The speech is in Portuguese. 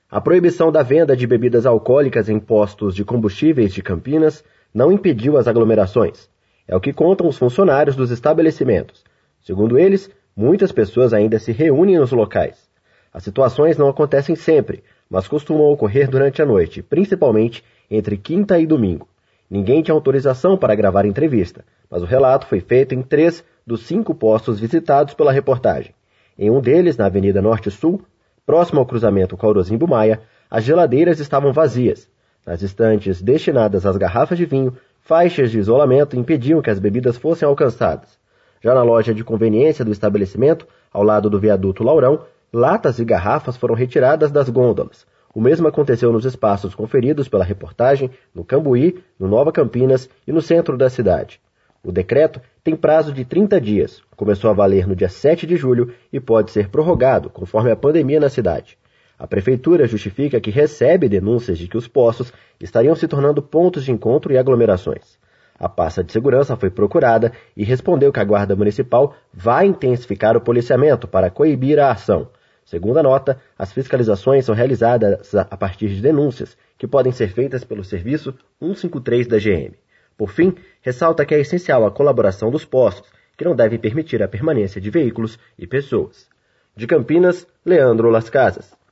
A proibição da venda de bebidas alcoólicas em postos de combustíveis de Campinas não impediu as aglomerações. É o que contam os funcionários dos estabelecimentos. Segundo eles, muitas pessoas ainda se reúnem nos locais. As situações não acontecem sempre, mas costumam ocorrer durante a noite, principalmente entre quinta e domingo. Ninguém tinha autorização para gravar a entrevista, mas o relato foi feito em 3 dos 5 postos visitados pela reportagem. Em um deles, na Avenida Norte-Sul, próximo ao cruzamento Caurozimbo-Maia, as geladeiras estavam vazias. Nas estantes destinadas às garrafas de vinho, faixas de isolamento impediam que as bebidas fossem alcançadas. Já na loja de conveniência do estabelecimento, ao lado do viaduto Laurão, latas e garrafas foram retiradas das gôndolas. O mesmo aconteceu nos espaços conferidos pela reportagem no Cambuí, no Nova Campinas e no centro da cidade. O decreto tem prazo de 30 dias, começou a valer no dia 7 de julho e pode ser prorrogado, conforme a pandemia na cidade. A prefeitura justifica que recebe denúncias de que os postos estariam se tornando pontos de encontro e aglomerações. A pasta de segurança foi procurada e respondeu que a Guarda Municipal vai intensificar o policiamento para coibir a ação. Segundo a nota, as fiscalizações são realizadas a partir de denúncias, que podem ser feitas pelo serviço 153 da GM. Por fim, ressalta que é essencial a colaboração dos postos, que não devem permitir a permanência de veículos e pessoas. De Campinas, Leandro Las Casas.